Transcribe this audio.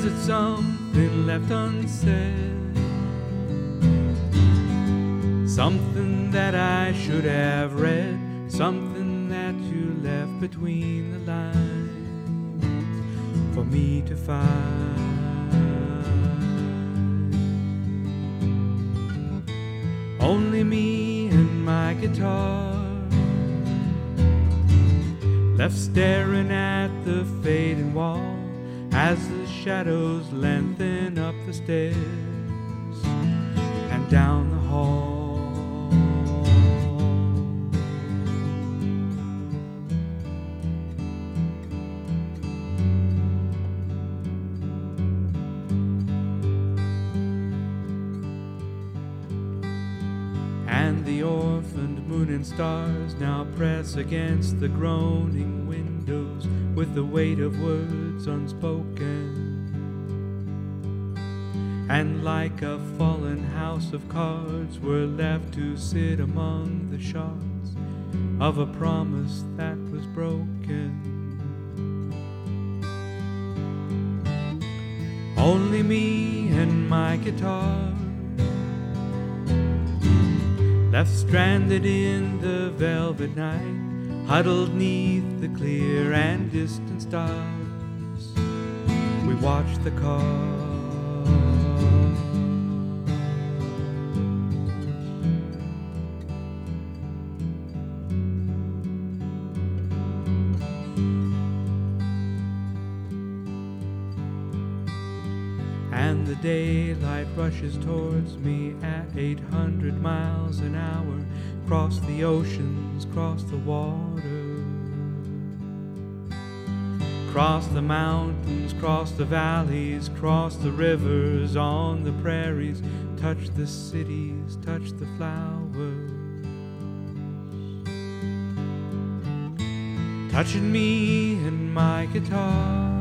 Was it something left unsaid? Something that I should have read? Something that you left between the lines for me to find? Only me and my guitar, left staring at the fading wall as the shadows lengthen up the stairs and down the hall. And the orphaned moon and stars now press against the groaning windows with the weight of words unspoken. And like a fallen house of cards, we're left to sit among the shards of a promise that was broken. Only me and my guitar, left stranded in the velvet night, huddled neath the clear and distant stars. We watch the cars. And the daylight rushes towards me at 800 miles an hour, cross the oceans, cross the water, cross the mountains, cross the valleys, cross the rivers, on the prairies, touch the cities, touch the flowers, touching me and my guitar.